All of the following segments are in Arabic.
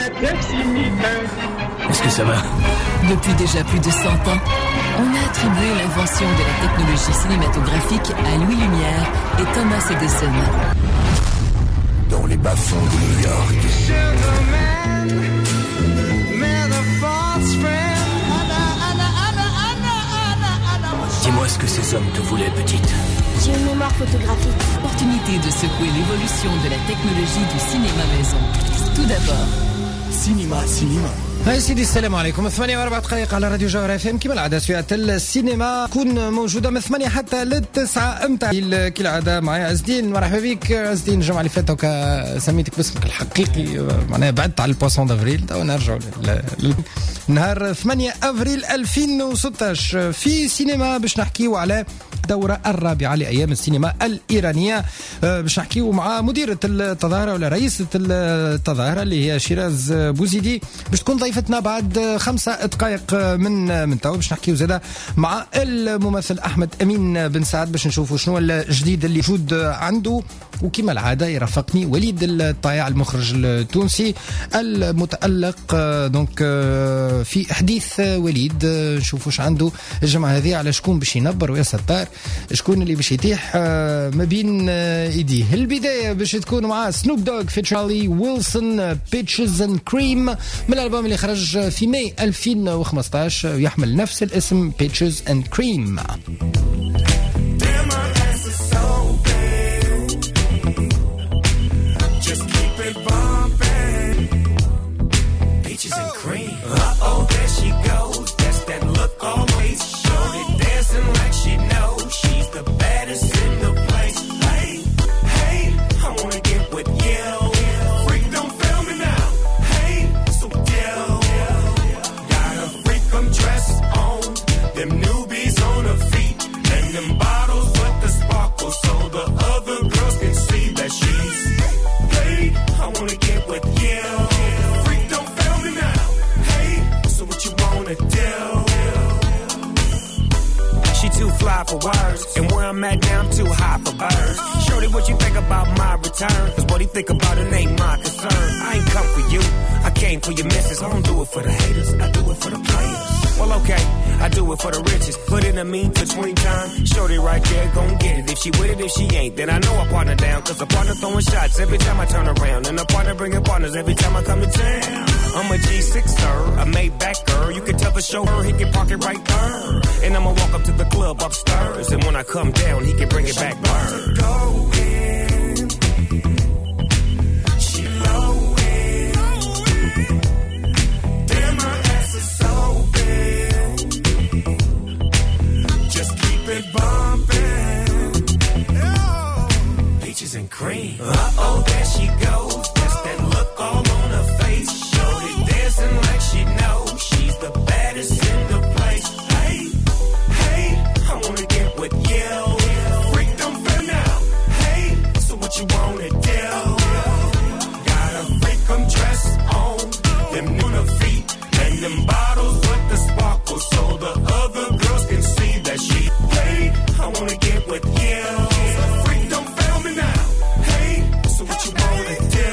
Est-ce que ça va? Depuis déjà plus de 100 ans, on a attribué l'invention de la technologie cinématographique à Louis Lumière et Thomas Edison. Dans les bas-fonds de New York. Dis-moi ce que ces hommes te voulaient, petite. J'ai une mémoire photographique. Opportunité de secouer l'évolution de la technologie du cinéma maison. Tout d'abord, cinéma. هاي سيدي السلام عليكم 8 و4 دقائق على راديو جوهر اف ام كما العاده سويعة السينما تكون موجوده من 8 حتى ل9 امتى كالعاده معايا عز الدين. مرحبا بك عز الدين. الجمعه اللي فاتت سميتك باسمك الحقيقي معناها بعدت على البواسون دافريل. تو نرجعوا نهار 8 افريل 2016 في سينما باش نحكيو على الدورة الرابعة لأيام السينما الإيرانية. باش نحكيو مع مديرة التظاهرة ولا رئيسة التظاهرة اللي هي شيراز بوزيدي باش تكون ضيفتنا بعد 5 دقائق من تو. باش نحكيو زادا مع الممثل أحمد أمين بن سعد باش نشوفوا شنو الجديد اللي موجود عنده. وكما العادة يرافقني وليد الطايع المخرج التونسي المتألق دونك في حديث وليد نشوفوا واش عنده الجمعة هذه على شكون باش ينبر ويا ستار شكون اللي باش يتيح ما بين ايديه. البداية باش تكون مع سنوب دوغ في تشارلي ويلسون بيتشز اند كريم من الألبوم اللي خرج في ماي 2015 يحمل نفس الاسم بيتشز اند كريم. For words, and where I'm at now, I'm too high for birds. Shorty, what you think about my return? Cause what he think about it ain't my concern. I ain't come for you, I came for your missus. I don't do it for the haters, I do it for the players. Well, okay, I do it for the riches. Put in a mean for 20 times. Shorty right there, gon' get it. If she with it, if she ain't, then I know I partner down. Cause a partner throwing shots every time I turn around. And a partner bringing partners every time I come to town. I'm a G6er, a Maybach-er. You can tell the chauffeur he can park it right there. And I'ma walk up to the club upstairs. And when I come down, he can bring it back burn. Go in. She low in. Damn, her ass is so big. Just keep it bumping. Peaches and cream. Uh-oh, there she goes. That's that look all on her face. Shorty dancing like she knows she's the baddest in the place. Hey, hey, I wanna get with you. Freak don't fail now. Hey, so what you wanna do? Got a freak come dress on, them on her feet, and them bottles with the sparkle, so the other girls can see that she paid. I wanna get with you. Freak don't fail me now. Hey, so what you wanna do?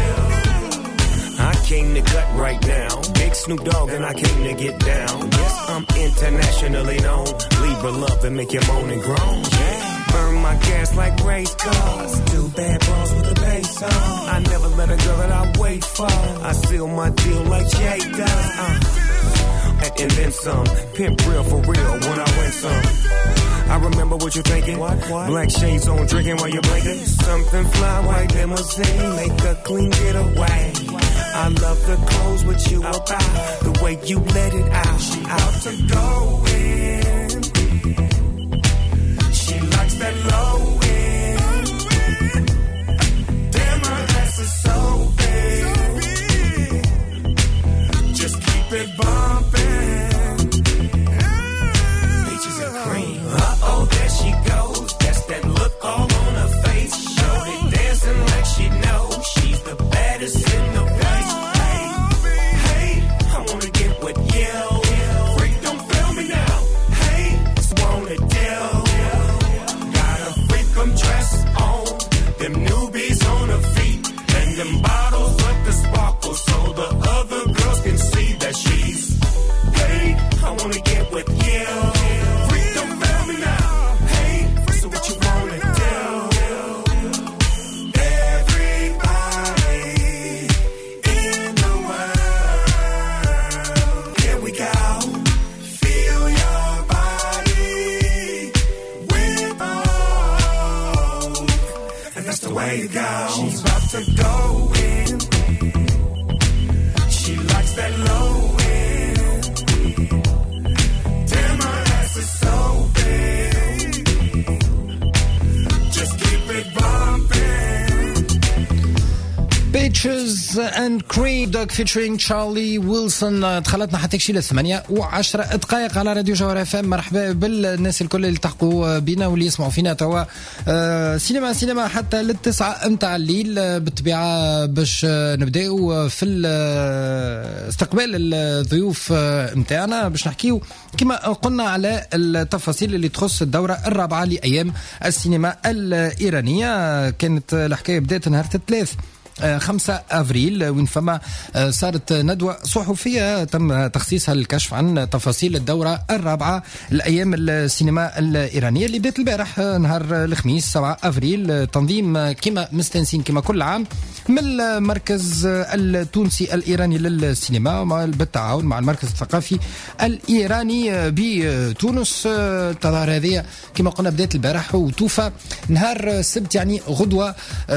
I came to cut right now. Big Snoop Dogg and I came to get down. Yes, I'm internationally known. Libra love and make you moan and groan. Yeah. Burn my gas like race cars. Two bad bras with a bass on. I never met a girl that I wait for. I seal my deal like Jay does. And then some. Pimp real for real when I win some. I remember what you're thinking. What? Black shades on, drinking while you're blinking. Something fly, white limousine, make a clean getaway. I love the clothes with you about, the way you let it out. She out to go in. She likes that low end. Damn, her ass is so big. Just keep it bumping. Peaches and cream. Uh-oh, there she goes. That's that look all on her face. Shorty dancing like she knows she's the baddest in the place. Hey, hey, I wanna get with you. Freak don't fail me now. how you go. She's about to go in. She likes that low end. Damn, her ass is so big. Just keep it bumping. Peaches and Cream Dog featuring Charlie Wilson. دخلتنا حتى شي ل8:10 على راديو جوهر FM. مرحبا بالناس الكل اللي التحقوا بينا واللي يسمعوا فينا توا. سينما حتى ل9 متاع الليل بالطبيعة باش نبداو في استقبال الضيوف متاعنا باش نحكيو كما قلنا على التفاصيل اللي تخص الدورة الرابعة لأيام السينما الإيرانية. كانت الحكاية بدأت نهار 5 أفريل وين فما صارت ندوة صحفية تم تخصيصها للكشف عن تفاصيل الدورة الرابعة الأيام السينما الإيرانية اللي بدأت البارح نهار الخميس 7 أفريل. تنظيم كما مستنسين كما كل عام من المركز التونسي الإيراني للسينما بالتعاون مع المركز الثقافي الإيراني بتونس. التظاهرة هذه كما قلنا بدأت البارح وتوفى نهار السبت يعني غدوة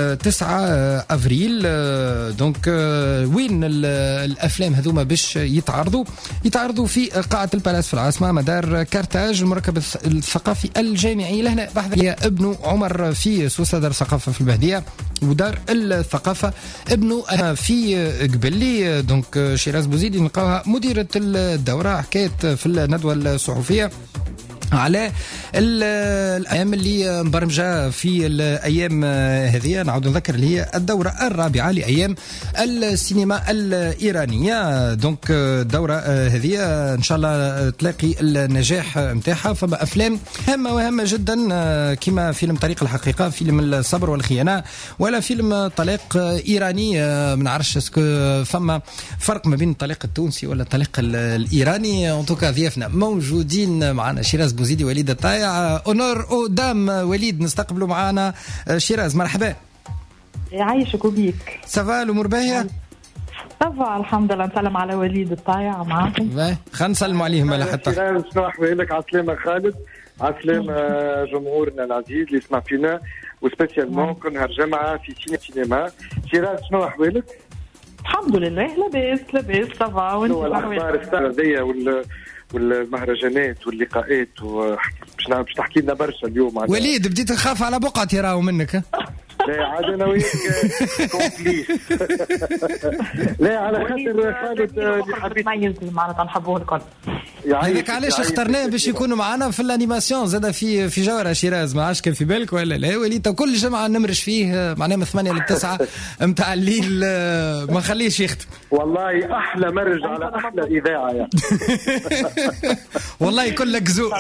9 أفريل. دونك وين الافلام هذوما باش يتعرضوا في قاعه البالاس في العاصمه مدار كارتاج. المركب الثقافي الجامعي لهنا بحث هي ابن عمر في سوسه دار الثقافه في البهديه ودار الثقافه ابنه في قبلي. دونك شيراز بوزيدي نلقاوها مديره الدوره حكايه في الندوه الصحفيه على الأيام اللي مبرمجة في الأيام هذه. نعود نذكر اللي هي الدورة الرابعة لأيام السينما الإيرانية. دونك الدورة هذه إن شاء الله تلاقي النجاح متاعها. فما أفلام هامة جدا كما فيلم طريق الحقيقة، فيلم الصبر والخيانة، ولا فيلم طليق إيراني. ما نعرفش فما فرق ما بين الطليق التونسي ولا الطليق الإيراني. انطوكا ضيافنا موجودين معنا شيراز بوزيدي وليد الطايع. اونور او دام وليد نستقبلوا معنا شيراز. مرحبا يعيشك وبيك. سافا الامور باهيه؟ سافا الحمد لله. نسلم على وليد الطايع معاكم. خلينا نسلموا عليهم على حتى شنو احوالك؟ عسلامة خالد، عسلامة جمهورنا العزيز اللي يسمع فينا وسبيسيالمون كل نهار جمعة في سينما. شيراز شنو احوالك؟ الحمد لله لاباس سافا. وانت الاخبار السرديه والمهرجانات واللقاءات باش تحكي لنا برشا اليوم. وليد بديت نخاف على بقعتي راهو منك. لا عاد انا وياك كومبليس. لا على خاطر خالد اللي حبيت نميز معناتها نحبوه الكل. هذاك علاش اخترناه باش يكونوا معنا في الانيماسيون زاد في جوهرة شيراز. ما عادش كان في بالك ولا لا وليد؟ كل جمعه نمرش فيه معناها من 8 ل 9 متاع الليل ما خليش يختم. والله احلى مرج على احلى اذاعه يعني. والله كلك ذوق.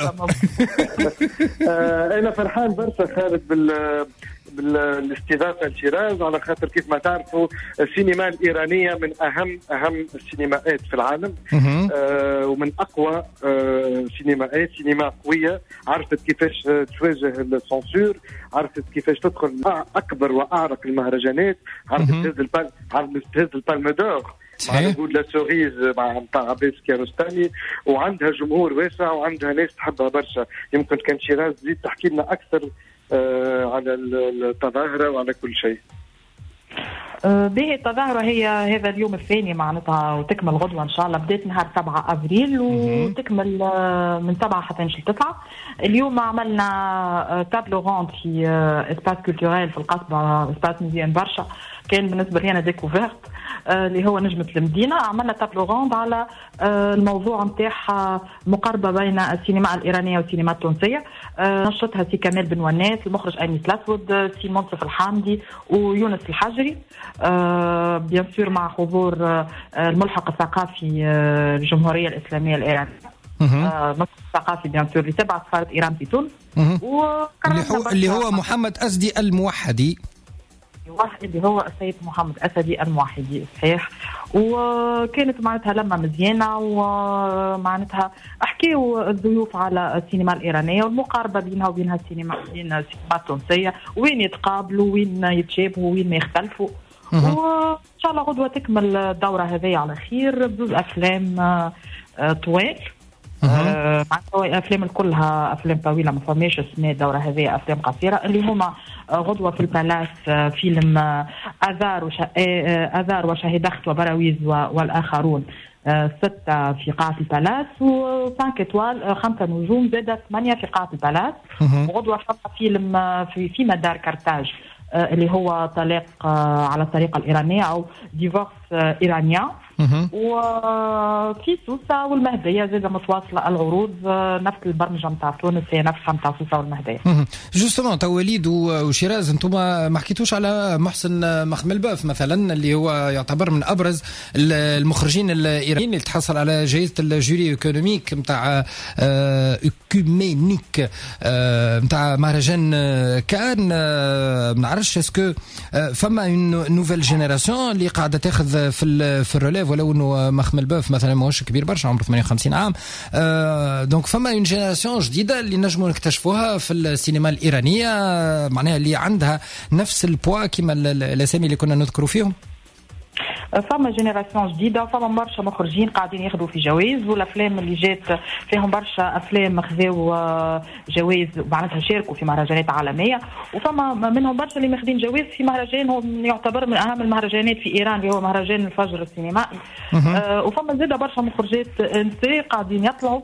انا فرحان برشا خالد بالاستضافه لشيراز على خاطر كيف ما تعرفوا السينما الايرانيه من اهم السينمائات في العالم. ومن اقوى سينما قويه، عرفت كيفاش تواجه السنسور، عرفت كيفاش تدخل اكبر واعرق المهرجانات، عرفت تهز البالم دور مع نقول لا سوريز مع عباس كيارستاني، وعندها جمهور واسع وعندها ناس تحبها برشا. يمكن كان شيراز تزيد تحكي لنا اكثر على التظاهرة وعلى كل شيء. به التظاهرة هي هذا اليوم الثاني معناتها وتكمل غدوة إن شاء الله. بدأت نهار 7 أفريل وتكمل من 7 حتى نجي 9. اليوم عملنا تابلو روند في اسباس كولتوريل في القصبة، اسباس مزيان برشا. كان بالنسبة لي أنا ديكوفيرت اللي هو نجمة المدينة. عملنا تابلو روند على الموضوع نتاع مقاربة بين السينما الإيرانية والسينما التونسية. نشطها سي كمال بن وناس، المخرج أنيس الأسود، سي منصف الحامدي ويونس الحجري، بيان سور مع حضور الملحق الثقافي الجمهورية الإسلامية الإيرانية، الملحق الثقافي بيان سور لتبع سفارة إيران في تونس، اللي هو محمد أسدي الموحدي، اللي هو السيد محمد أسدي الموحدي صحيح. وكانت معناتها لما مزيانة، ومعناتها أحكيوا الضيوف على السينما الإيرانية والمقاربة بينها وبين السينما التونسية، وين يتقابلوا وين يتشابهوا وين ما يختلفوا. وإن شاء الله غدوة تكمل الدورة هذه على خير بدوز أفلام طوال معناتها الافلام كلها افلام طويله، ما فماش السنه الدوره هذه افلام قصيره اللي هما غدوه في البالاس فيلم اذار وشهدخت وبراويز والاخرون 6 في قاعة البالاس و5 إتوال 5 نجوم زادة 8 في قاعة البالاس. وغدوة فما فيلم في مدار كارتاج اللي هو طلاق على الطريقة الإيرانية أو ديفورس إيرانيا. وفي سوسة والمهدية زادة متواصلة العروض، نفس البرمجة متاع تونس هي نفسها متاع سوسة والمهدية. جوستومون تو وليد وشيراز انتم ما حكيتوش على محسن مخملباف مثلا اللي هو يعتبر من ابرز المخرجين الايرانيين اللي تحصل على جائزة الجوري ايكونوميك متاع ايكومينيك متاع مهرجان كان. ما نعرفش اسكو فما اون نوفيل جينيراسيون اللي قاعده تاخذ في الروليف، ولو انه مخملباف مثلا ماهوش كبير برشا عمره 58 عام. دونك فما اون جينيراسيون جديده اللي نجموا نكتشفوها في السينما الايرانيه، معناها اللي عندها نفس البوا كما الاسامي اللي كنا نذكروا فيهم. فما جينيراسيون جديده، فما برشا مخرجين قاعدين ياخذوا في جوائز، والافلام اللي جات فيهم برشا افلام خذوا جوائز معناتها شاركوا في مهرجانات عالميه، وفما منهم برشا اللي ماخذين جوائز في مهرجان هو يعتبر من اهم المهرجانات في ايران اللي هو مهرجان الفجر السينمائي. وفما زاده برشا مخرجات نساء قاعدين يطلعوا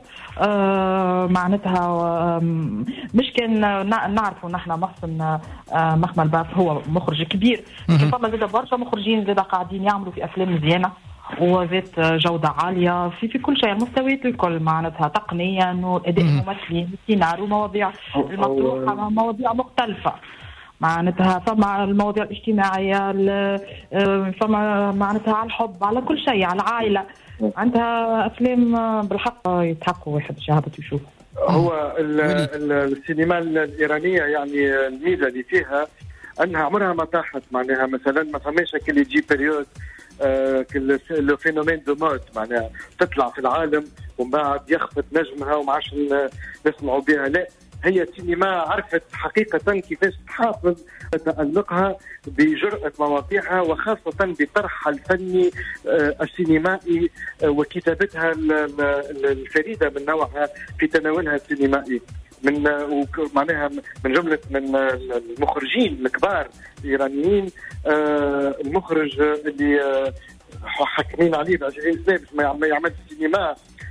معناتها مش كان نعرفوا نحن محسن مخملباف هو مخرج كبير، لكن فما زاده برشا مخرجين زاده قاعدين يعملوا في افلام مزيانه وذات جوده عاليه في كل شيء، المستويات الكل معناتها تقنيا واداء الممثلين السيناريو مواضيع المطروحه مواضيع مختلفه معناتها، فما المواضيع الاجتماعيه فما معناتها على الحب على كل شيء على العائله، عندها افلام بالحق يتحقوا واحد يهبط يشوف. هو السينما الايرانيه يعني الميزه اللي فيها انها عمرها ما طاحت، معناها مثلا ما فماش كل يجي بريود لو فينومين دو مود معناها تطلع في العالم ومن بعد يخفت نجمها وما عادش نسمعوا بها. لا، هي سينما عرفت حقيقة كيفاش تحافظ تألقها بجرأة مواضيعها، وخاصة بطرحها الفني السينمائي وكتابتها الفريدة من نوعها في تناولها السينمائي. معناها من جملة من المخرجين الكبار الإيرانيين المخرج اللي حاكمين عليه ب20 سنة باش ما يعمل سينما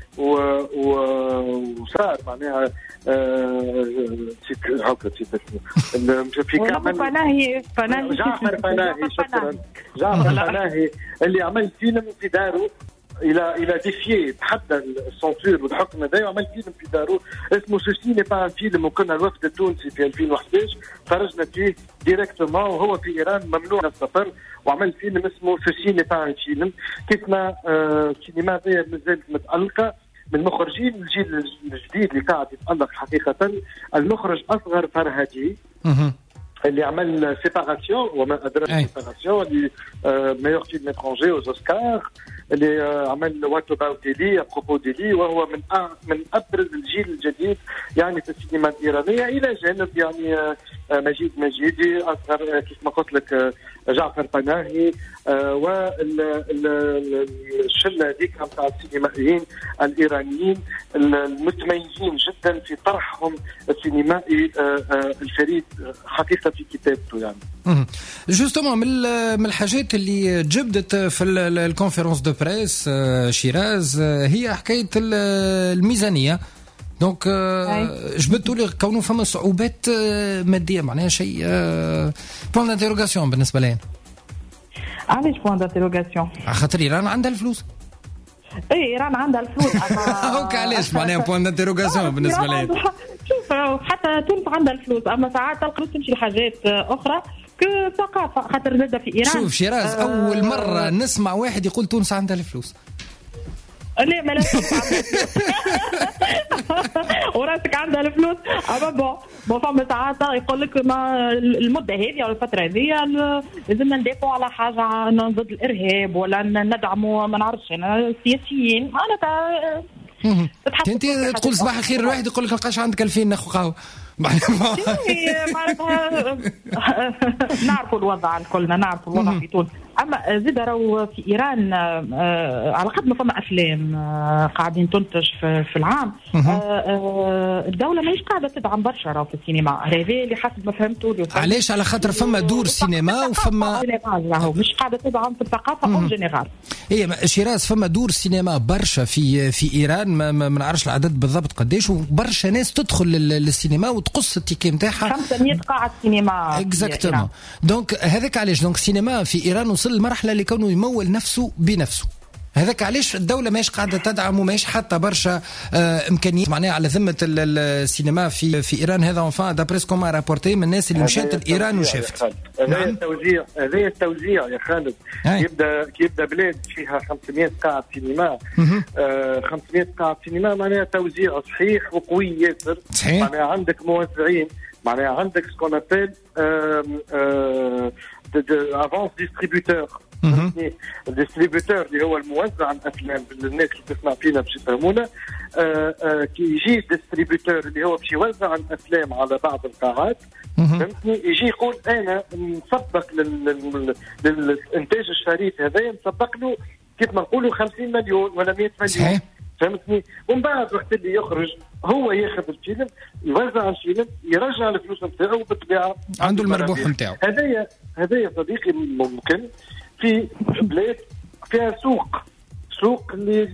وصار معناها في كامل جعفر فناهي. شكرا جعفر فناهي اللي عمل فيلم في داره الى ديفيي تحدى السنسور والحكم هذا، وعمل فيلم في داره اسمه سوسي ني با فيلم، وكنا الوفد التونسي في 2011 خرجنا فيه ديريكتومون وهو في ايران ممنوع السفر، وعمل فيلم اسمه سوسي ني با فيلم. كيفما السينما هذه مازالت متألقة من مخرجين الجيل الجديد اللي قاعد يتألق حقيقة. المخرج أصغر فرهدي اللي عمل سيباراسيون وما أدراك سيباراسيون اللي ميور فيلم إترونجي أوز أوسكار، اللي عمل وات أباوت ديلي أبروبو ديلي، وهو من أبرز الجيل الجديد يعني في السينما الإيرانية، إلى جانب يعني مجيد مجيدي أصغر كيف ما قلت لك جعفر فناهي والشلة هذيك نتاع السينمائيين الإيرانيين المتميزين جدا في طرحهم السينمائي الفريد حقيقة في كتابته يعني. جوستومون من الحاجات اللي جبدت في الكونفرنس دو بريس شيراز هي حكاية الميزانية. دونك جبدتوا لي كونه فما صعوبات مادية، معناها شيء بوان دانتيروغاسيون بالنسبة لي. علاش بوان دانتيروغاسيون؟ خاطر إيران عندها الفلوس. اي إيران عندها الفلوس هوك علاش معناها بوان دانتيروغاسيون بالنسبة لي. شوف حتى تونس عندها الفلوس، أما ساعات تلقى تمشي لحاجات أخرى كثقافة خاطر زادة في إيران. شوف شيراز أول مرة نسمع واحد يقول تونس عندها الفلوس. لا ما لازم وراسك عندها الفلوس. اما بون فما ساعات يقول لك ما المده هذه او الفتره هذه لازمنا ندافعوا على حاجه ضد الارهاب ولا ندعموا ما نعرفش انا السياسيين معناتها. انت تقول صباح الخير الواحد يقول لك لقاش عندك 2000 ناخذ قهوه معناتها نعرفوا الوضع كلنا، نعرفوا الوضع في تونس. اما زيد راهو في ايران على قد ما فما افلام قاعدين تنتج في العام، الدوله ماهيش قاعده تدعم برشا راهو في السينما، هذا اللي حسب ما فهمته. علاش؟ على خاطر فما دور سينما وفما راهو مش قاعده تدعم في الثقافه اون جينيرال. هي شيراز فما دور سينما برشا في ايران، ما نعرفش العدد بالضبط قداش، وبرشا ناس تدخل للسينما وتقص التيكي نتاعها. 500 قاعه سينما اكزاكتومون. دونك هذاك علاش دونك السينما في ايران وصل لمرحله اللي كونه يمول نفسه بنفسه. هذاك علاش الدوله ماهيش قاعده تدعم وماهيش حتى برشا امكانيات معناها على ذمه السينما في ايران. هذا اونفان دابريس كوما رابورتي من الناس اللي مشات لايران وشافت. هذا التوزيع يا خالد. يبدا بلاد فيها 500 قاعه سينما، 500 قاعه سينما معناها توزيع صحيح وقوي ياسر. معناها عندك موزعين، معناها عندك سكون ابل افونس ديستريبيوتور. الديستريبيوتور اللي هو الموزع الافلام، الناس اللي تسمع فينا باش يفهمونا. كي يجي الديستريبيوتور اللي هو باش يوزع الافلام على بعض القاعات، فهمتني، يجي يقول انا نسبق للانتاج الشريف هذا، نسبق له كيف ما نقولوا 50 مليون ولا 100 مليون، فهمتني. ومن بعد وقت اللي يخرج هو ياخذ الفيلم، يوزع الفيلم، يرجع الفلوس نتاعو بالطبيعه عنده المربوح نتاعو. هذايا صديقي ممكن في بلاد فيها سوق اللي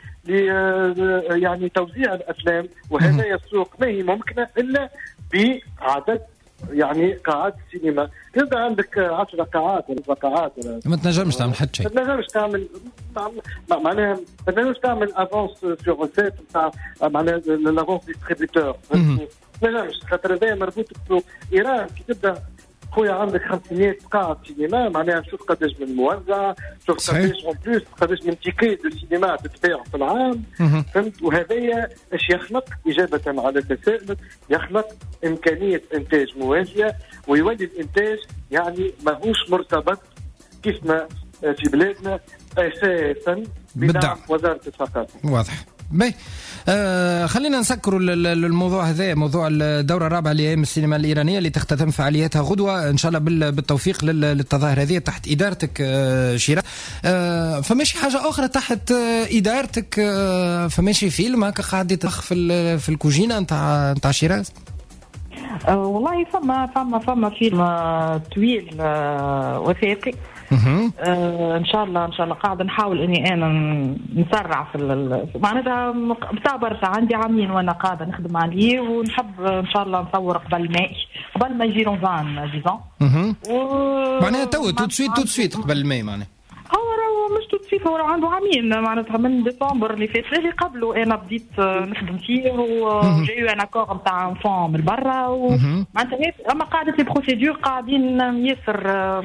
يعني توزيع الافلام، وهذايا السوق ما هي ممكنه الا بعدد يعني قاعات السينما. يبقى عندك 10 قاعات ولا 7 قاعات ما تنجمش تعمل حتى شيء، ما تنجمش تعمل معناها، ما تنجمش تعمل افونس سور ريسيت تاع معناها لافونس ديستريبيوتور، ما تنجمش، خاطر هذايا مربوط بسوق. ايران كي تبدا خويا عندك 500 قاعة سينما، معناها شوف قداش من موزع، شوف قداش اون بلوس قداش من تيكي دو سينما تتباع في العام، فهمت. وهذايا ايش يخلق؟ إجابة على تساؤلك، يخلق إمكانية إنتاج موازية، ويولي الإنتاج يعني ماهوش مرتبط كيف ما في بلادنا أساسا بدعم وزارة الثقافة. واضح. باهي خلينا نسكروا الموضوع هذا، موضوع الدورة الرابعة لأيام السينما الإيرانية اللي تختتم فعالياتها غدوة إن شاء الله بالتوفيق للتظاهر هذه تحت إدارتك شيراز. فماشي حاجة أخرى تحت إدارتك، فماشي فيلم هكا قاعد يتخ في الكوجينة نتاع شيراز؟ والله فما فيلم طويل وثائقي. ان شاء الله قاعده نحاول اني انا نسرع في معناتها بتاع برشا، عندي عامين وانا قاعده نخدم عليه، ونحب ان شاء الله نصور قبل ما يجي رمضان ديزون. معناها تو تسويت قبل ما معناها هو مش توت، هو عنده عامين معناتها من ديسمبر اللي فات اللي قبله انا بديت نخدم فيه، وجايو انا كور نتاع فون من برا، ومعناتها اما قاعده لي بروسيدور قاعدين ياسر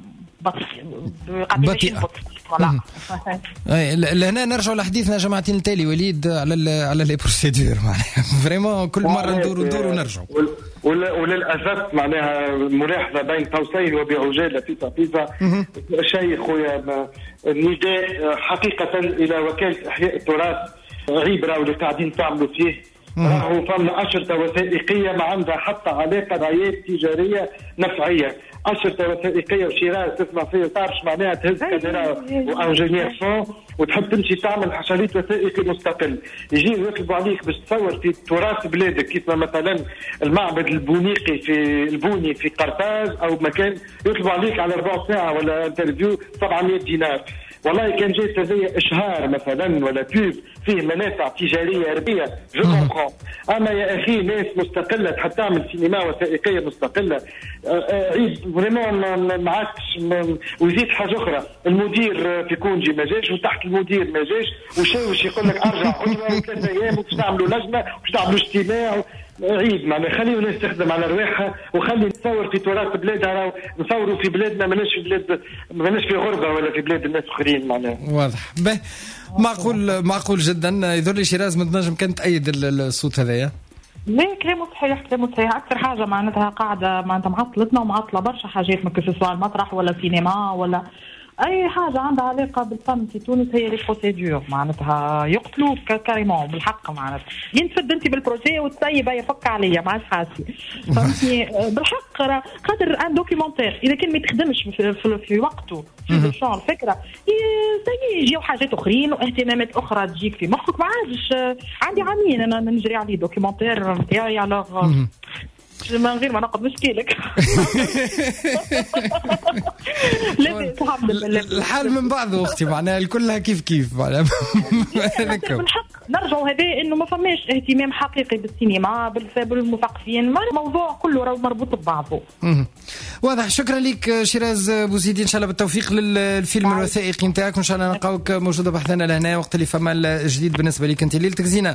بطيئة. لهنا نرجع لحديثنا جماعتين التالي وليد على لي بروسيدور، معناها فريمون كل مرة ندور ونرجع. وللأسف معناها ملاحظة بين قوسين وبعجالة في شيء خويا، نداء حقيقة إلى وكالة إحياء التراث، عيب راهو اللي قاعدين تعملوا فيه. راهو فما أشرطة وثائقية ما عندها حتى علاقة رعايات تجارية نفعية، أشرطة وثائقية وشيراز تسمع فيها تعرفش معناها تهز كاميرا وانجينير صون وتحب تمشي تعمل شريط وثائقي مستقل، يجي يطلبوا عليك باش تصور في تراث بلادك كيف مثلا المعبد البونيقي في قرطاج او مكان، يطلبوا عليك على 4 ساعة ولا انترفيو 700 دينار. والله كان جاي هذايا اشهار مثلا ولا بيب فيه منافع تجاريه ربيه جو كومبرون، اما يا اخي ناس مستقله تحب تعمل سينما وثائقيه مستقله، عيد فريمون ما عادش. ويزيد حاجه اخرى، المدير في كونجي ما جاش، وتحت المدير ما جاش، وش يقول لك ارجع غدوه 3 ايام وباش تعملوا لجنه وباش تعملوا اجتماع. عيد معناها خليوا الناس تخدم على رواحها، وخلي نصور في تراث بلادها، نصوروا في بلادنا، ماناش في غربه ولا في بلاد الناس اخرين معناها. واضح. معقول جدا. يظهر لي شيراز ما تنجم كانت تأيد الصوت هذايا. لا كلامه صحيح اكثر حاجه معناتها قاعده معناتها معطلتنا ومعطله برشا حاجات، ما كسوا المسرح ولا سينما ولا اي حاجه عندها علاقه بالفن في تونس هي لي بروسيدور معناتها يقتلوك كاريمون بالحق معناتها ينفد انت بالبروجي وتسيب يفك عليا ما عادش حاسي فهمتني بالحق خاطر ان دوكيومونتير اذا كان ما تخدمش في وقته في شو الفكره يجيو حاجات اخرين واهتمامات اخرى تجيك في مخك ما عادش عندي عامين انا نجري عليه دوكيومونتير نتاعي الوغ من غير ما نقعد نشكيلك. الحال من بعضه اختي معناها الكلها كيف معناها بالحق نرجعوا هذا انه ما فماش اهتمام حقيقي بالسينما بالمثقفين الموضوع كله راه مربوط ببعضه. واضح. شكرا لك شيراز بوزيدي ان شاء الله بالتوفيق للفيلم الوثائقي نتاعك وان شاء الله نلقاوك موجوده بحثنا لهنا وقت اللي فما الجديد بالنسبه لك انت. ليلتك زينه.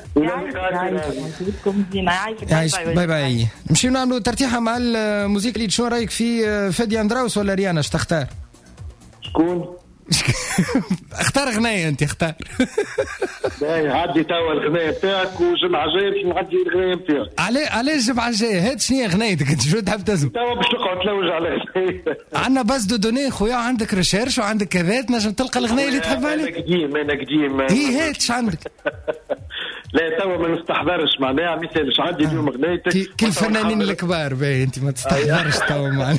باي باي. نمشيو نعملوا ترتيحه مع الموسيقى. شو رايك في فادي اندراوس ولا ريانا؟ اش تختار؟ شكون؟ اختار غنايه انت اختار. باهي عدي توا الغنايه بتاعك وجمعه جايه باش نعدي الغنايه بتاعك. عليه الجمعه الجايه هات شنو هي غنايتك انت شو تحب تسمع؟ توا باش تقعد تلوج على عندنا باز دو دوني خويا عندك ريشيرش وعندك كذا تنجم تلقى الغنايه اللي تحبها. انا قديم هي هات اش عندك؟ لا توا ما نستحضرش معناها ما يسالش عندي اليوم غنايتك كل الفنانين الكبار باهي انت ما تستحضرش توا معناها.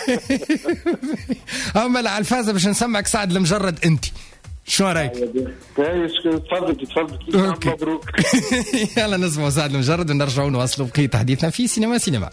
اما على الفازه باش نسمعك سعد المجرد انت شو رايك؟ تفضل مبروك. يلا نسمعوا سعد المجرد ونرجعوا نواصلوا بقية حديثنا في سينما.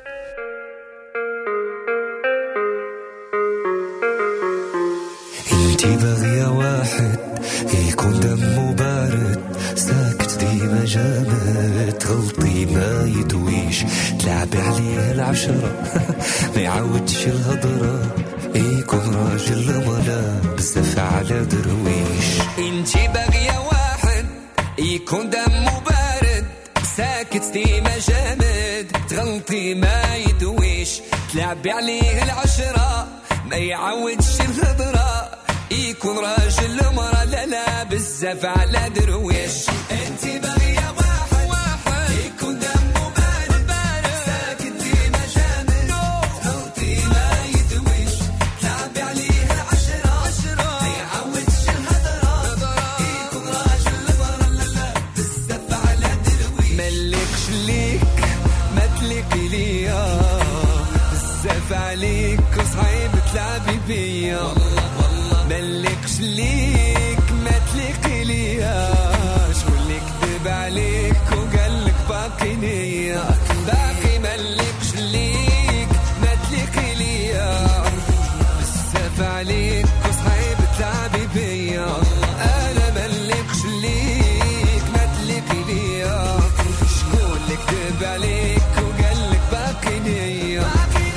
انتي باغية واحد يكون دمه بارد ساكت ديما جامد غلطي ما يدويش تلعبي عليه العشرة ما يعودش الهضرة يكون راجل ملا بزاف على درويش. انتي باغية واحد يكون دمه بارد ساكت ديما جامد تغلطي ما يدويش تلعبي عليه العشرة ما يعودش الهضرة يكون راجل مرة لا بزاف على درويش. انتي باغية واحد يكون دمه بارد ساكت ديما جامد تغلطي ما يدويش تلعبي عليه العشرة ما يعودش الهضرة يكون راجل مرة لا بزاف على درويش. ملكش ليك ما تلقي ليا بزاف عليك وصعيب تلعبي بيا ملكش ليك ما تلقي ليا شكون اللي كذب عليك وقالك باقي نية باقي ملكش ليك ما تلقي ليا بزاف عليك وصعيب تلعبي بيا انا ملكش ليك ما تلقي ليا شكون اللي كذب عليك وقالك باقي نية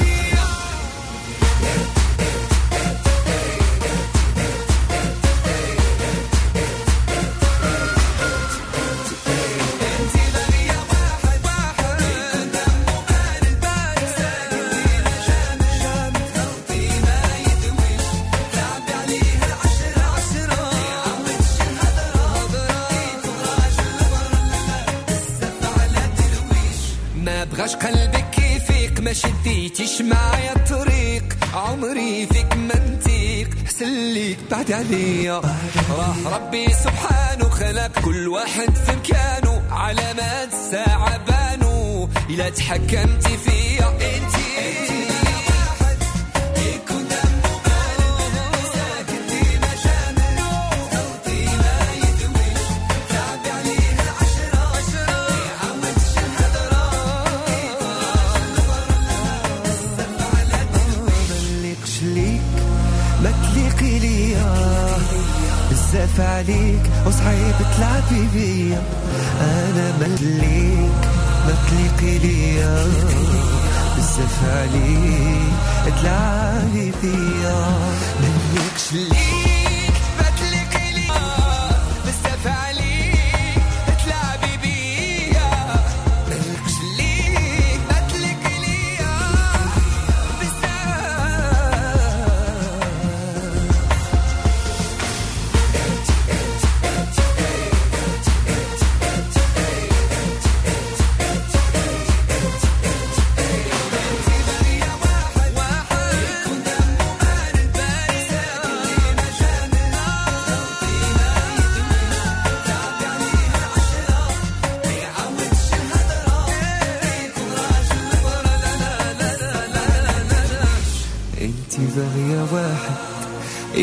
بغاش قلبك يفيق ما شديتيش معايا الطريق عمري فيك منطيق حسن ليك بعد عليا راه ربي سبحانه خلق كل واحد في مكانه علامات الساعة بانو إلا تحكمتي فيا انتي بزاف عليك وصعيب تلعبي بيا انا مليك ما تليقي ليا بزاف عليك تلعبي بيا مليكش ليك ما تليقي ليا بزاف عليك تلعبي بيا مليكش ليك ما تليقي ليا بزاف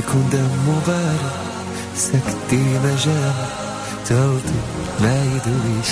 يكون دمه بارد سكتي مجال تعودي ما يدويش.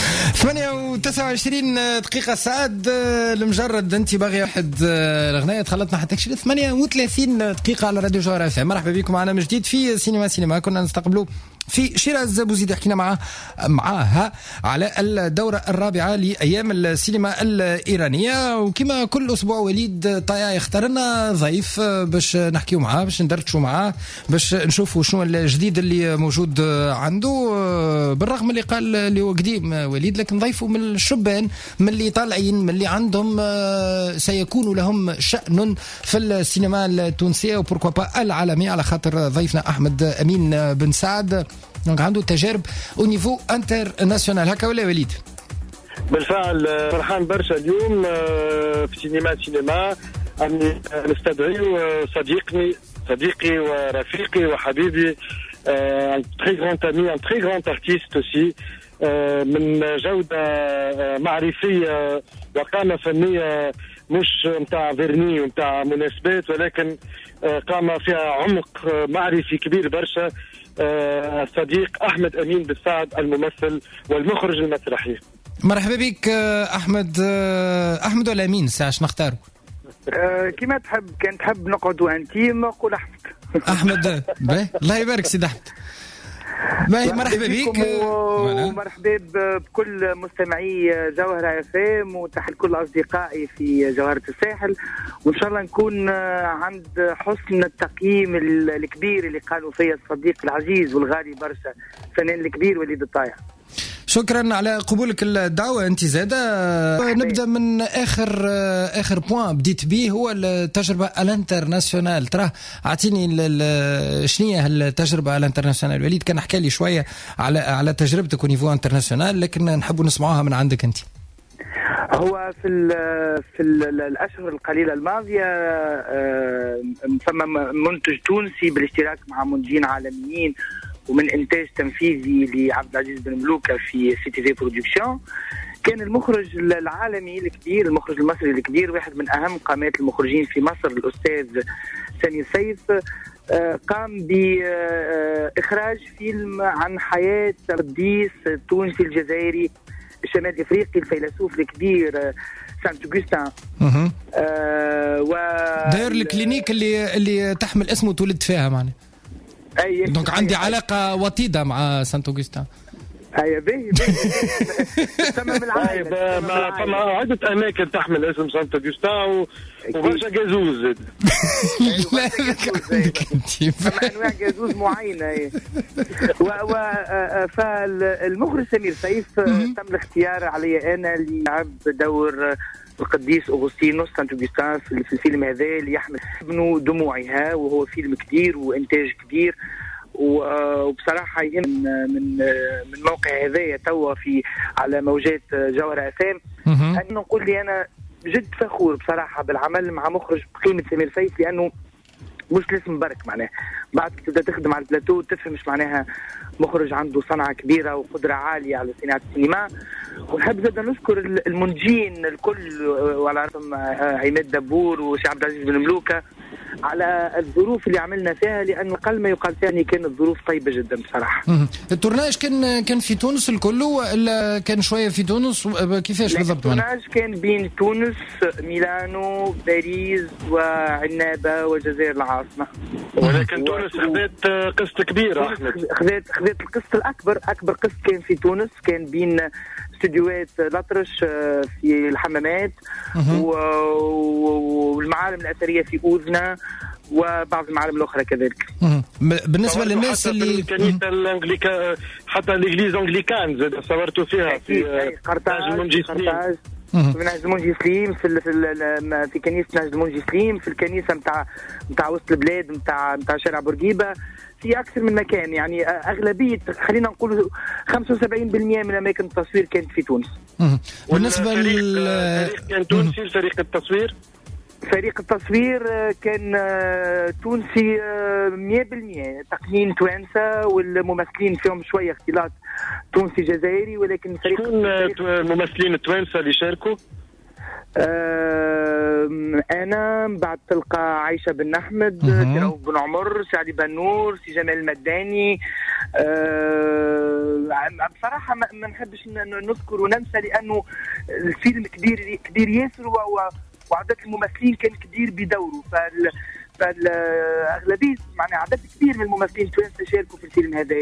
28 دقيقة سعد لمجرد انت باغي واحد الغناية تخلطنا حتى كشي 38 دقيقة على راديو جوهر اف ام. مرحبا بكم معنا من جديد في سينما. كنا نستقبلوا في شيراز بوزيد حكينا معاها على الدورة الرابعة لأيام السينما الإيرانية، وكما كل أسبوع وليد طايا يختار لنا ضيف باش نحكيو معاه، باش ندردشوا معاه، باش نشوفوا شنو الجديد اللي موجود عنده. بالرغم اللي قال اللي هو قديم وليد، لكن ضيفه من الشبان، من اللي طالعين، من اللي عندهم سيكون لهم شأن في السينما التونسية وبوركوا با العالمية، على خاطر ضيفنا أحمد أمين بن سعد عنده تجارب او نيفو انترناسيونال. هكا ولا وليد؟ بالفعل فرحان برشا اليوم في سينما أني نستدعي صديقي ورفيقي وحبيبي un très grand ami, un très grand artiste aussi من جودة معرفية وقامة فنية مش متاع فيرني ومتاع مناسبات، ولكن قامة فيها عمق معرفي كبير برشا. الصديق أحمد أمين بن سعد الممثل والمخرج المسرحي. مرحبا بك أحمد ولا أمين؟ ساعة نختاروا كما تحب. كان تحب نقعدوا انتيم قول أحمد. الله يبارك سيد أحمد. مرحبا بك ومرحبا بكل مستمعي جوهرة اف ام، وتحية كل اصدقائي في جوهرة الساحل، وان شاء الله نكون عند حسن التقييم الكبير اللي قالوا فيا الصديق العزيز والغالي برشا الفنان الكبير وليد الطايع. شكرا على قبولك الدعوة. انت زادة نبدأ من آخر بوان بديت به، هو التجربة الانترناسيونال. ترى اعطيني شنية التجربة الانترناسيونال. وليد كان حكى لي شوية على تجربتك ونيفو انترناسيونال، لكن نحب نسمعوها من عندك انت. هو في الأشهر القليلة الماضية ثم منتج تونسي بالاشتراك مع منتجين عالميين ومن إنتاج تنفيذي لعبد العزيز بن ملوكة في سي تي في برودكسيون. كان المخرج العالمي الكبير، المخرج المصري الكبير، واحد من أهم قامات المخرجين في مصر، الأستاذ سمير سيف، قام بإخراج فيلم عن حياة قديس التونسي الجزائري الشمال الافريقي الفيلسوف الكبير سانت أوغسطين. داير الكلينيك اللي تحمل اسمه تولد فيها معنا. دونك عندي علاقة وطيدة مع سانت أوغسطين. هيا باهي تمام العائلة. فما عدة أماكن تحمل اسم سانت أوغسطين وبرشا جازوز زاد. لا فما أنواع جازوز معينة. فالمخرج سمير سيف تم الاختيار علي أنا لعب دور القديس أغسطينوس سانت أوغسطين في الفيلم هذا اللي يحمل ابنه دموعها، وهو فيلم كبير وإنتاج كبير. وبصراحة من موقع هذايا توا على موجات جوهرة اف ام أن نقول لي أنا جد فخور بصراحة بالعمل مع مخرج بقيمة سمير سيف، لأنه مش الاسم برك معناه بعد تبدا تخدم على البلاتو تفهم مش معناها مخرج عنده صنعة كبيرة وقدرة عالية على صناعة السينما. ونحب زاد نذكر المنتجين الكل وعلى راسهم عماد دبور وشي عبد العزيز بن ملوكة على الظروف اللي عملنا فيها، لأنه قل ما يقال فيها أن كانت ظروف طيبة جدا بصراحة. التورناج كان في تونس الكل ولا كان شوية في تونس؟ كيفاش بالضبط؟ التورناج كان بين تونس، ميلانو، باريس وعنابة والجزائر العاصمة. ولكن تونس خذت قسط كبير. خذت القسط الأكبر. أكبر قسط كان في تونس، كان بين استديوهات الأطرش في الحمامات والمعالم الأثرية في أوذنا وبعض المعالم الأخرى كذلك. بالنسبة للناس اللي الكنيسة الأنجليكان حتى الإنجليز أنجليكان زاد صورتوا فيها في قرطاج المنجي سليم، في نهج المنجي سليم، في كنيسة نهج المنجي سليم، في الكنيسة متاع وسط البلاد متاع شارع بورقيبة، في أكثر من مكان. يعني أغلبية خلينا نقول 75% من أماكن التصوير كانت في تونس. بالنسبة للفريق كان تونسي. فريق التصوير كان تونسي 100%، تقنين توانسة والممثلين فيهم شوية اختلاط تونسي جزائري، ولكن فريق الممثلين التوانسة اللي شاركوا أنا بعد تلقى عائشة بن أحمد، رؤوف بن عمر، سعدي بنور، سي جمال المداني. بصراحة ما نحبش نذكر وننسى لأنه الفيلم كبير ياسر، وعدد الممثلين كان كبير بدوره، فالأغلبية معناها عدد كبير من الممثلين التوانسة شاركوا في الفيلم هذا.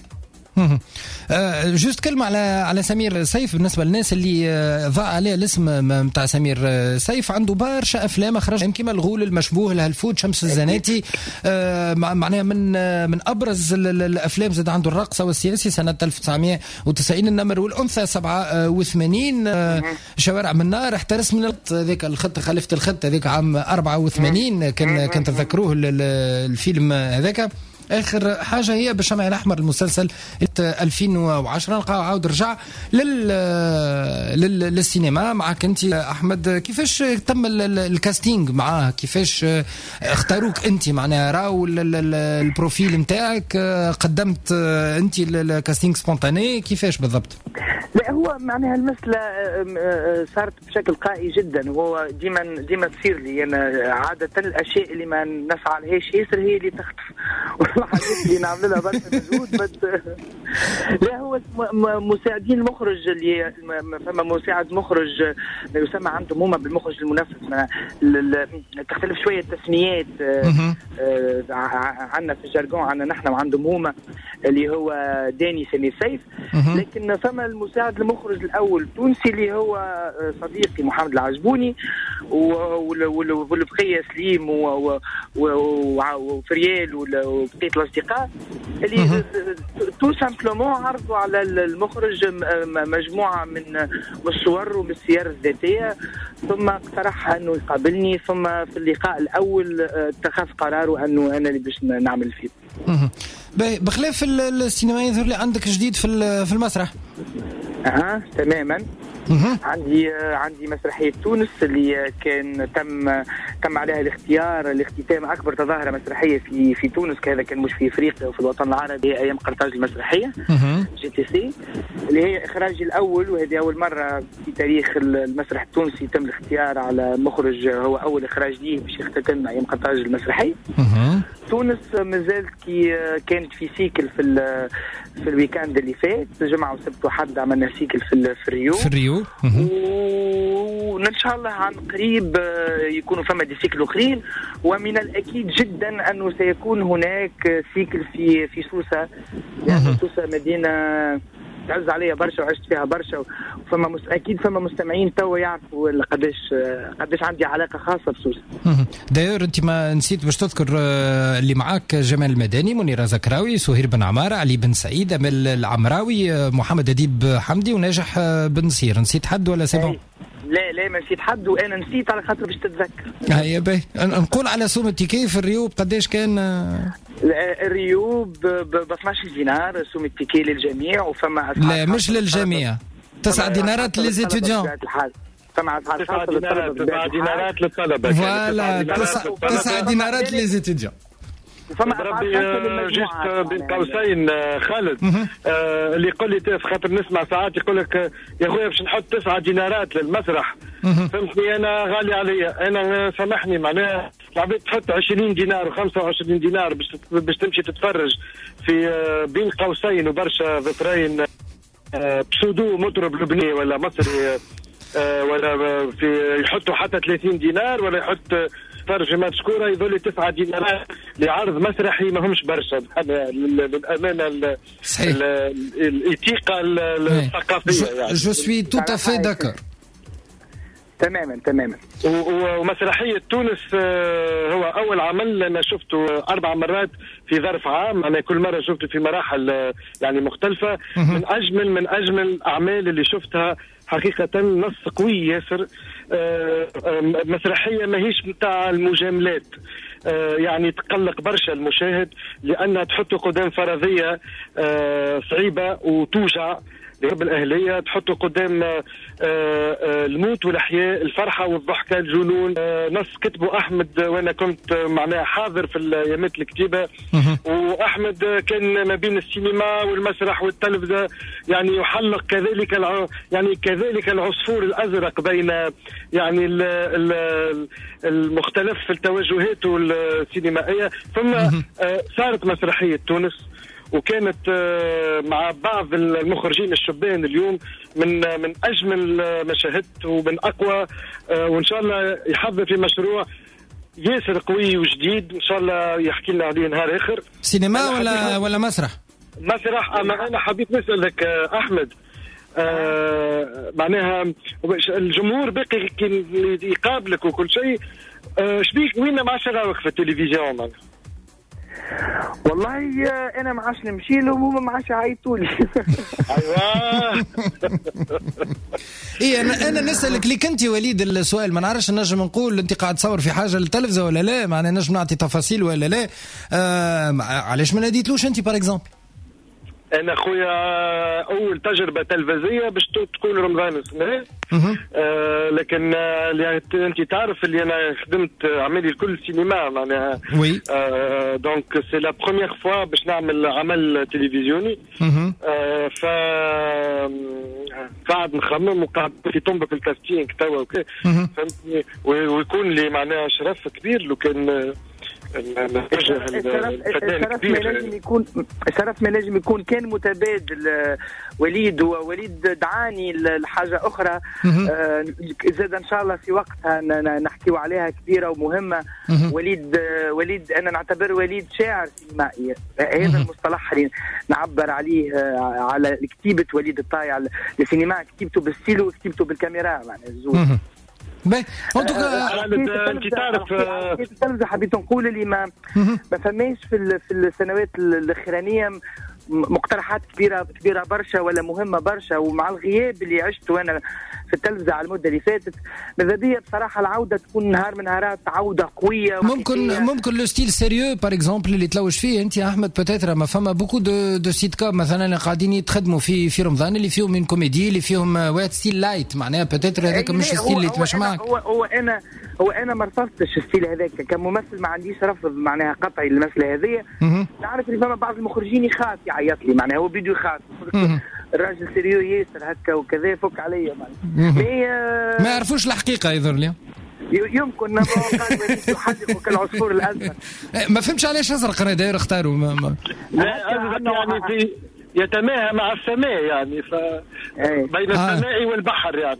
جوست كلمة على سمير سيف. بالنسبة للناس اللي ضاع عليه الاسم متاع سمير سيف، عنده برشا أفلام خرج كما الغول المشبوه، الهلفوت، شمس الزناتي، معناها من أبرز الأفلام. زاد عنده الرقصة والسياسي سنة 1990، النمر والأنثى 87، شوارع من نار، احترس من ذيك الخطة، خلفت الخطة ذيك عام 84 كان تذكروه الفيلم هذاك. آخر حاجة هي بالشمع الأحمر المسلسل 2010. نلقاو عاود رجع للسينما معك أنت أحمد. كيفاش تم الكاستينج معاه؟ كيفاش اختاروك أنت؟ معناها راو البروفيل متاعك، قدمت أنت الكاستينج سبونتاني، كيفاش بالضبط؟ لا، هو معناها المسألة صارت بشكل قائي جدا. هو ديما تصير لي أنا عادة الأشياء اللي ما نسعى لهاش ياسر هي اللي تخطف، والحاجات اللي نعملها برشا مجهود. لا، هو مساعدين المخرج اللي فما مساعد مخرج يسمى عندهم هما بالمخرج المنفذ، تختلف شوية التسميات عندنا في الجارجون، عندنا نحن وعندهم هما، اللي هو داني سمير سيف. لكن فما المساعد المخرج الأول التونسي اللي هو صديقي محمد العجبوني، والبقية سليم وفريال وبقية الأصدقاء اللي تو سامبلومون عرضوا على المخرج مجموعة من الصور ومن السير الذاتية، ثم اقترح أنه يقابلني، ثم في اللقاء الأول اتخذ قراره أنه أنا اللي باش نعمل الفيلم. بخلاف السينما يظهر لي عندك جديد في المسرح. تماما. عندي مسرحية تونس اللي كان تم عليها الاختتام أكبر تظاهرة مسرحية في تونس، كهذا كان مش في إفريقيا وفي الوطن العربي، أيام قرطاج المسرحية GTC، اللي هي إخراجي الأول، وهذه أول مرة في تاريخ المسرح التونسي يتم الاختيار على مخرج هو أول إخراج ليه باش يختتم أيام قرطاج المسرحية. تونس مازالت كانت في سيكل في الويكاند اللي فات، جمعة وسبت وحد عملنا سيكل في الريو. وإن شاء الله عن قريب يكونوا فما دي سيكل أخرين، ومن الأكيد جدا أنه سيكون هناك سيكل في سوسة، لأن سوسة مدينة تعز عليها برشا وعشت فيها برشا، وفما أكيد فما مستمعين توا يعرفوا قديش عندي علاقة خاصة بسوسة. داير أنت ما نسيت باش تذكر اللي معاك جمال المداني، منيرة زكراوي، سهير بن عمارة، علي بن سعيد، أمل العمراوي، محمد أديب حمدي، وناجح بن نصير. نسيت حد ولا سيبون؟ لا ما نسيت حد، وانا نسيت على خاطر باش تتذكر. هيا باهي نقول على سوم التيكي في الريوب قداش كان؟ الريوب ب 12 دينار سوم التيكي للجميع، وفما لا مش للجميع، 9 دينارات للزيتيديون. فما 9 دينارات للطلبة. فوالا 9 دينارات للزيتيديون. بربي جيت بين قوسين خالد اللي يقول لي خاطر نسمع ساعات يقول لك يا خويا باش نحط 9 دينارات للمسرح، فهمتني انا غالي عليا، انا سامحني معناها العباد تحط 20 دينار و25 دينار باش تمشي تتفرج في بين قوسين وبرشا ذكرين بسودو مطرب لبناني ولا مصري ولا في يحطوا حتى 30 دينار ولا يحط ترجمة شكورة يظل 9 دينارات لعرض مسرحي ما همش برشا للأمانة الإتيقة الثقافية يعني. جو سوي تو افي داكور. تماما. ومسرحية تونس هو أول عمل أنا شفته 4 مرات في ظرف عام، أنا كل مرة شفته في مراحل يعني مختلفة. من أجمل الأعمال اللي شفتها حقيقة، نص قوي ياسر، مسرحية ماهيش متاع المجاملات، يعني تقلق برشا المشاهد لأنها تحطه قدام فرضية صعيبة وتوجع، الحرب الأهلية تحطوا قدام الموت والأحياء، الفرحة والضحكة، الجنون. نص كتبه أحمد وأنا كنت معناها حاضر في الأيامات الكتيبة، وأحمد كان ما بين السينما والمسرح والتلفزة، يعني يحلق كذلك العصفور الأزرق بين يعني المختلف في التوجهات السينمائية. ثم صارت مسرحية تونس، وكانت مع بعض المخرجين الشبان اليوم من أجمل ما شاهدت ومن أقوى، وإن شاء الله يحضر في مشروع ياسر قوي وجديد إن شاء الله يحكي لنا عليه نهار آخر. سينما ولا مسرح؟ مسرح. أنا حبيت نسألك أحمد، معناها الجمهور باقي يقابلك وكل شيء، شبيك وين ما عادش راوك في التلفزيون معناها؟ والله انا ما عادش نمشي لهم وما ما عادش يعيطوا لي. ايوه. ايه انا نسالك ليك انت وليد السؤال، ما نعرفش نجم نقول انت قاعد تصور في حاجه للتلفزه ولا لا، معناها نجم نعطي تفاصيل ولا لا. علاش ما ناديتلوش انت باغ اكزومبل؟ انا خويا اول تجربه تلفزيه باش تكون رمضان السنه، لكن اللي انت تعرف اللي انا خدمت عملي الكل سينما معناها. وي. دونك سي لا بروميير فوا باش نعمل عمل تلفزيوني. ف قاعد نخمم وقاعد في طنبه في الكاستينغ توا فهمتني، ويكون لي معناها شرف كبير لو كان الشرف ما نجم يكون كان متبادل. وليد دعاني لحاجة أخرى زاد إن شاء الله في وقتها نحكيو عليها كبيرة ومهمة. وليد أنا نعتبر وليد شاعر سينمائي، هذا المصطلح اللي نعبر عليه على كتيبة وليد الطايع للسينما، كتيبته بالستيلو وكتيبته بالكاميرا معناها الزوج. انت تعرف التلفزة حبيت نقول اللي ما فماش في السنوات الاخرانيه مقترحات كبيره برشا ولا مهمه برشا، ومع الغياب اللي عشته انا في التلفزة على المده اللي فاتت ماذا بيا بصراحه العوده تكون نهار من نهارات عوده قويه. ممكن لو ستيل سيريو باغ اكزومبل اللي تلوج فيه انت يا احمد، بوتيتر ما فما بوكو دو سيت كوم مثلا قاعدين يتخدموا في رمضان اللي فيهم من كوميدي اللي فيهم واحد ستيل لايت معناها بوتيتر هذاك مش ستيل اللي يتمشى معك. هو انا ما رفضتش الستيل هذاك كممثل، ما عنديش رفض معناها قطعي للمساله هذه. نعرف اللي فما بعض المخرجين يخاف يعيط لي معناها، هو بده يخاف الراجل سيريو ياسر هكا وكذا فك عليا معناها. ما يعرفوش الحقيقه يظهر لي. يمكن ما قال يحدق كالعصفور الازرق. ما فهمتش علاش ازرق انا داير اختاروا لا يعني في يتماهى مع السماء يعني بين السماء والبحر يعني.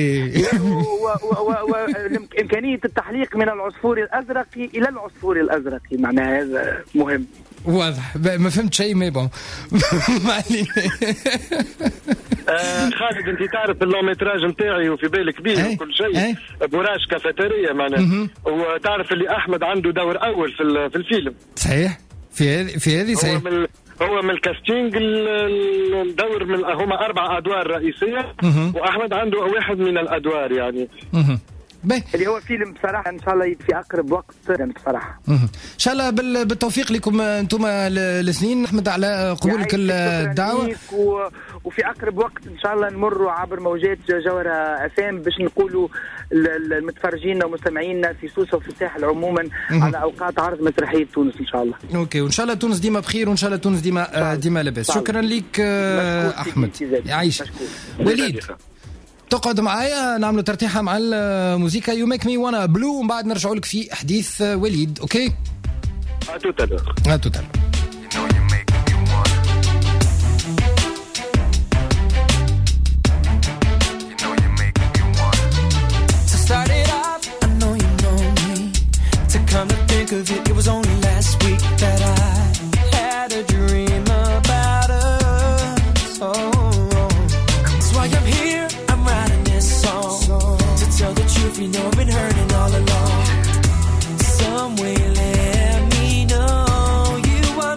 وإمكانية التحليق من العصفور الأزرق إلى العصفور الأزرق معناها هذا مهم. واضح ما فهمت شيء ما يبغى. خالد انت تعرف اللوميتراج نتاعي وفي بالك كبير وكل شيء براج كافيتيريا معناها، وتعرف اللي أحمد عنده دور أول في الفيلم. صحيح في هذه صحيح. هو من الكاستينج الدور من هما 4 أدوار رئيسية، وأحمد عنده واحد من الأدوار يعني. اللي هو فيلم بصراحة إن شاء الله في أقرب وقت بصراحة. إن شاء الله بالتوفيق لكم أنتم الاثنين. أحمد على قبولك الدعوة، وفي أقرب وقت إن شاء الله نمروا عبر موجات جوهرة أفام باش نقولوا المتفرجين ومستمعينا في سوسة وفي الساحل عموما على أوقات عرض مسرحية تونس إن شاء الله. أوكي، وإن شاء الله تونس ديما بخير، وإن شاء الله تونس ديما لاباس. شكرا لك أحمد. يعيش وليد. تقعد معايا نعملوا ترتيحة مع الموسيقى يو ميك مي وانا بلو، ومن بعد نرجعوا لك في حديث وليد. اوكي اتوتال. It was only last week that I had a dream about us. That's why I'm here, I'm writing this song to tell the truth, you know I've been hurting all along. Some way let me know you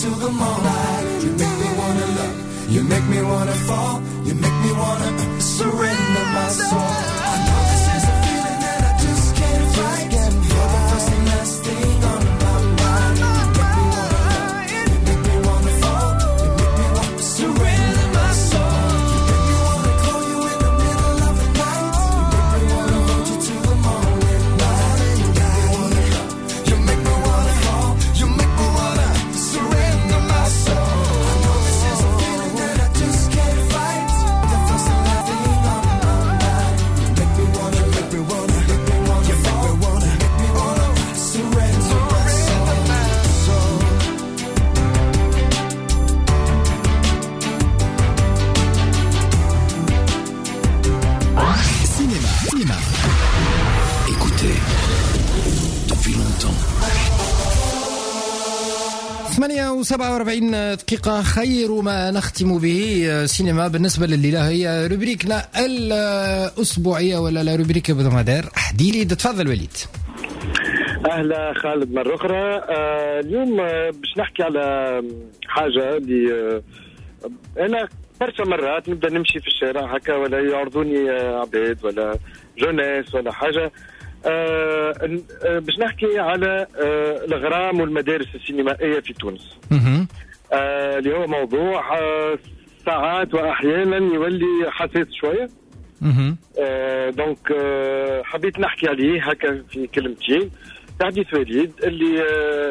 to the moonlight. You make me wanna look, you make me wanna fall, you make me wanna surrender my soul. I know this is a feeling that I just can't fight. You're the first and last thing on my mind. You make me wanna fall, you make me wanna surrender my soul. You make me wanna call you in the middle of the night. You make me wanna hold you to the morning light. You make me wanna fall, you make me wanna surrender my soul. I know this is a feeling that I just can't fight. The first and last thing on my mind. You make me wanna, you make me wanna, you make me wanna surrender my soul. Cinéma. Écoutez, depuis longtemps. 48 دقيقة خير ما نختم به سينما بالنسبة لليلة هي روبريكنا الأسبوعية ولا روبريك بضمادير. أحديلي تفضل وليد. أهلا خالد مرة أخرى. اليوم باش نحكي على حاجة اللي أنا برشا مرات نبدأ نمشي في الشارع هكا ولا يعرضوني عباد ولا جوناس ولا حاجة. باش نحكي على الغرام والمدارس السينمائية في تونس. اللي هو موضوع ساعات وأحيانا يولي حساس شوية. دونك حبيت نحكي عليه هكا في كلمتين تحديث وليد اللي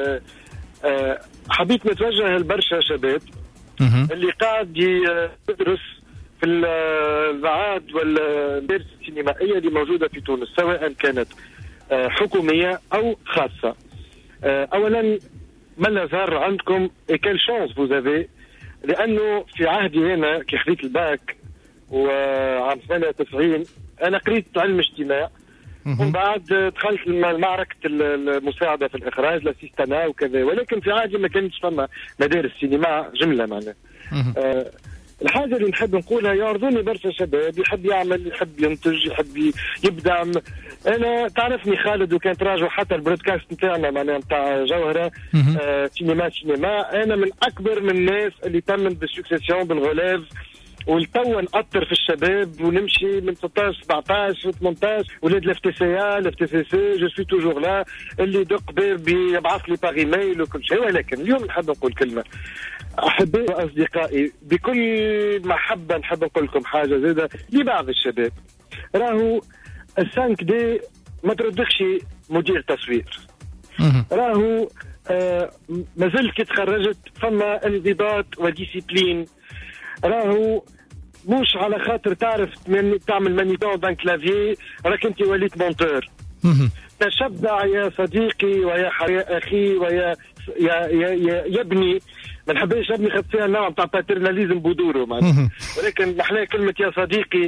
حبيت نتوجه لبرشا شباب اللي قاعد يدرس في المعاهد والمدارس السينمائية اللي موجودة في تونس سواء كانت حكومية أو خاصة. أولا ما زال عندكم كل شانس فوزافي، لأنه في عهدي هنا كي خذيت الباك وعام 98 أنا قريت علم اجتماع ومن بعد دخلت معركة المساعدة في الإخراج لاسيستانا وكذا، ولكن في عهدي ما كانتش فما مدارس سينما جملة معنا. الحاجة اللي نحب نقولها يعرضوني برشا شباب يحب يعمل يحب ينتج يحب يبدع. أنا تعرفني خالد وكان تراجعوا حتى البرودكاست نتاعنا معناها نتاع جوهرة سينما أنا من أكبر من الناس اللي تمن بالسكسيسيون بالغلاف والتو نأطر في الشباب ونمشي من 16 17 18 ولاد الاف تي سي جو سوي توجور لا اللي دق باب يبعث لي باغ ايميل وكل شيء. ولكن اليوم نحب نقول كلمه احبائي واصدقائي بكل محبه، نحب نقول لكم حاجه زاده لبعض الشباب. راهو السانك دي ما تردخش مدير تصوير، راهو مازلت كي تخرجت فما انضباط وديسيبلين، راهو مش على خاطر تعرف تعمل مانيبيون دان كلافيي راك انت وليت مونتور. تشبع يا صديقي ويا اخي ويا يا ابني، ما نحبش ابني خد فيها نوع تاع باترناليزم بودورو معناها، ولكن محلاها كلمه يا صديقي.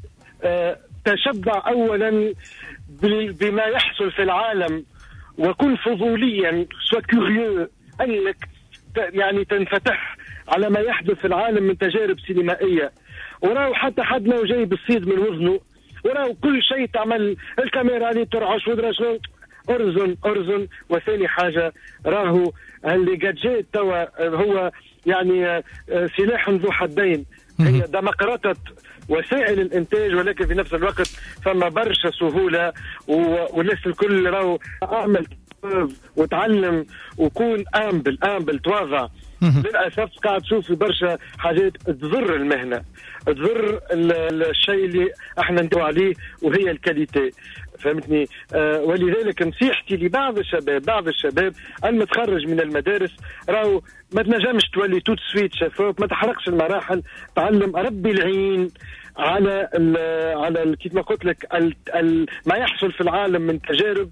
تشبع اولا بما يحصل في العالم وكن فضوليا سوا كوريو انك يعني تنفتح على ما يحدث في العالم من تجارب سينمائية. وراو حتى حد لو جاي بالصيد من وزنه وراو كل شيء تعمل الكاميرا اللي ترعش ودرا شنو أرزن. وثاني حاجة راهو اللي قد جاء توا هو يعني سلاح ذو حدين، هي دمقرطة وسائل الانتاج، ولكن في نفس الوقت فما برشا سهولة والناس الكل راهو اعمل وتعلم وكون امبل تواضع. للاسف قاعد تشوف برشا حاجات تضر المهنه، تضر الشيء اللي احنا ندعو عليه وهي الكاليتي، فهمتني؟ ولذلك نصيحتي لبعض الشباب المتخرج من المدارس راهو ما تنجمش تولي توت سويت شفاف، ما تحرقش المراحل، تعلم ربي العين على كيف ما قلت لك ما يحصل في العالم من تجارب.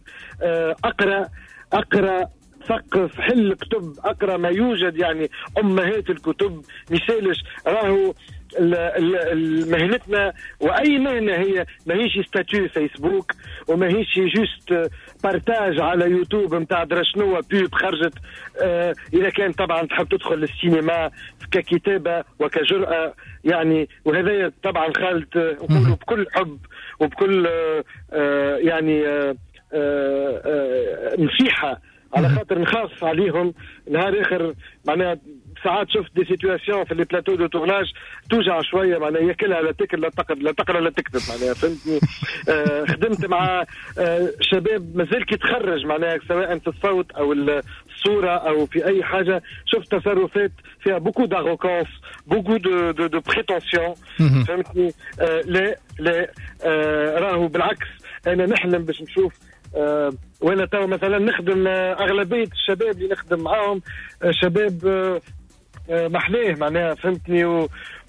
اقرا ثقف حل كتب، اقرا ما يوجد، يعني امهات الكتب مثالش. راهو مهنتنا واي مهنه هي ماهيش ستاتيو فيسبوك وماهيش جوست بارتاج على يوتيوب نتاع درا شنو بيب خرجت. اذا كان طبعا تحب تدخل للسينما ككتابه وكجرأه يعني، وهذا طبعا خالد نقوله بكل حب وبكل يعني نصيحه على خاطر نخاف عليهم نهار اخر. معناها ساعات شفت دي سيتواسيون في لي بلاتو دو تورناج توجع شويه، معناها ياكلها لا تاكل لا تقرا لا تكتب، معناها فهمتني. خدمت مع شباب مازال كيتخرج، معناها سواء في الصوت او الصوره او في اي حاجه، شفت تصرفات فيها بوكو داغوكونس، بوكو دو بريتونسيون، فهمتني. لا راهو بالعكس، انا نحلم باش نشوف وانا تو مثلا نخدم اغلبيه الشباب اللي نخدم معاهم شباب محلاه، معناها فهمتني،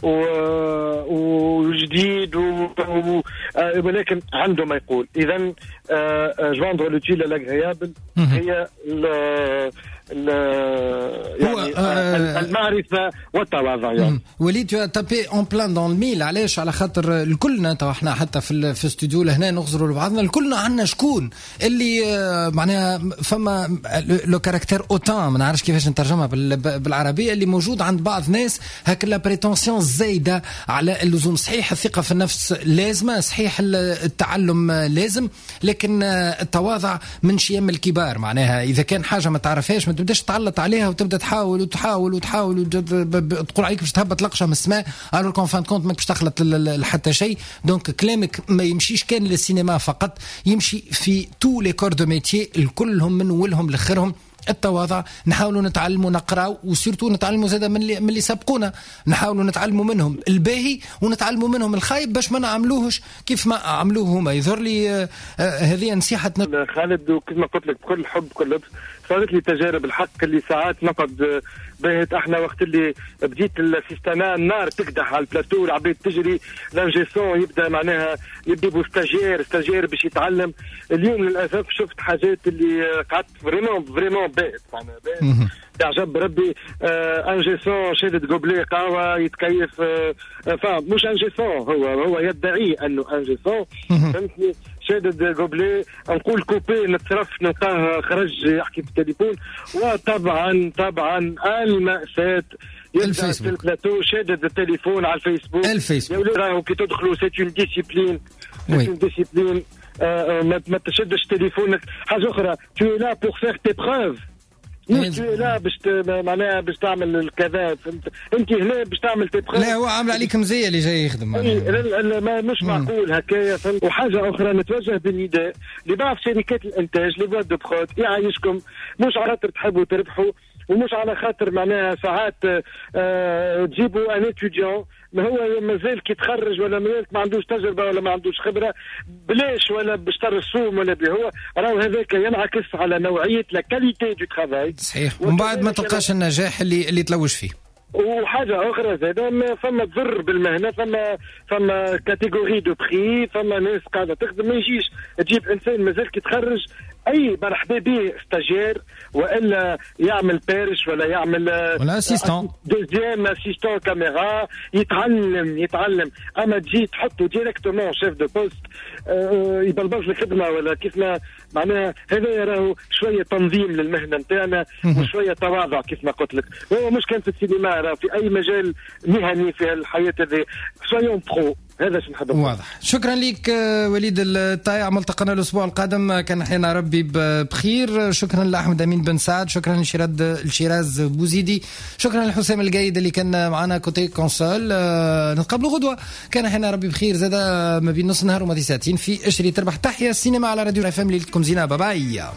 وجديد ولكن عنده ما يقول. اذا جواندر لوتيل لاغريابل هي يعني المعرفه والتواضع. يعني وليد تو تابي اون بلان دون الميل. علاش؟ على خاطر الكلنا تو احنا حتى في الاستوديو لهنا نغزروا لبعضنا، الكلنا عندنا شكون اللي معناها فما لو كاركتير اوتان، ما نعرفش كيفاش نترجمها بالعربيه، اللي موجود عند بعض ناس هاك لا بريتونسيون زايده على اللزوم. صحيح الثقه في النفس لازمه، صحيح التعلم لازم، لكن التواضع من شيم الكبار. معناها اذا كان حاجه ما تعرفهاش ما تبداش تعلط عليها وتبدا تحاول وتحاول وتحاول تقول عليك باش تهبط لقشه من السماء، الو كون فان كونت ماك باش تخلط لحتى شيء. دونك كلامك ما يمشيش كان للسينما فقط، يمشي في تو لي كور دو ميتيي الكلهم من ولهم لاخرهم. التواضع نحاولوا نتعلموا نقراو، وسيرتو نتعلموا زاده من اللي سبقونا، نحاولوا نتعلموا منهم الباهي ونتعلموا منهم الخايب باش ما نعملوهش كيف ما عملوه هما. يظهر لي هذه نصيحتنا خالد، وكما قلت لك بكل حب كل لطف، صارت لي تجارب الحق اللي ساعات نقد باهت. احنا وقت اللي بديت السيستانا النار تكدح على البلاتو، العباد تجري، لانجيسون يبدا معناها يجيبوا ستاجير باش يتعلم. اليوم للاسف شفت حاجات اللي قعدت فريمون باهت، معناها تعجب ربي. انجيسون شادد قبلي قهوه يتكيف، مش انجيسون، هو يدعي انه انجيسون، فهمتني. شادد قبلي نقول كوبي نتصرف نلقاه خرج يحكي في التليفون. وطبعا المأساة يبدا في البلاتو شادد التليفون على الفيسبوك. يا ولاد راهو كي تدخلوا سيت اون ديسيبلين، ما تشدش تليفونك. حاجه اخرى، تو لا بور فير تي بروف، انت لا باش معناها باش تعمل الكذا، انت هنا باش تعمل تبخير. لا هو عامل عليك مزيه اللي جاي يخدم. ما مش معقول هكايا. وحاجه اخرى نتوجه بالنداء لبعض شركات الانتاج، لي بواد دو برود، يعيشكم مش على خاطر تحبوا تربحوا، ومش على خاطر معناها ساعات تجيبوا ان اتيديون ما هو مازال كيتخرج ولا مازال ما عندوش تجربه ولا ما عندوش خبره بلاش، ولا بشتر السوم ولا هو راهو هذاك ينعكس على نوعيه لا كاليتي دو ترافاي. صحيح، ومن بعد ما تلقاش النجاح اللي تلوج فيه. وحاجه اخرى زاده، فما تضر بالمهنه، فما كاتيجوري دو بري، فما ناس قاعده تخدم، ما يجيش تجيب انسان مازال كيتخرج اي مرحبا به ستاجير، والا يعمل بارش ولا يعمل ولا اسيستون دوزيام اسيستون كاميرا، يتعلم. اما تجي تحطه ديريكتومون شيف دو بوست يبلبز الخدمه ولا كيف ما معناها. هذا راهو شويه تنظيم للمهنه نتاعنا وشويه تواضع كيف ما قلت لك. هو مش كان في السينما، راه في اي مجال مهني في الحياه هذه شويه برو. هذا شو نحب. واضح. شكرا لك وليد الطايع، ملتقانا الاسبوع القادم، كان حنا ربي بخير. شكرا لاحمد امين بن سعد، شكرا لشيراز بوزيدي، شكرا لحسام القايد اللي كان معنا كوتي كونسول. نتقابلوا غدوه، كان حنا ربي بخير زاده ما بين نص نهار وما ساعتين في اشري تربح. تحيا السينما على راديو اف ام، ليلتكم زينه، باي.